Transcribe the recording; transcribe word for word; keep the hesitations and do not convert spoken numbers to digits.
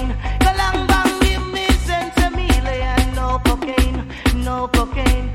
cocaine. Go long bang, give me sense of meal and no cocaine, no cocaine.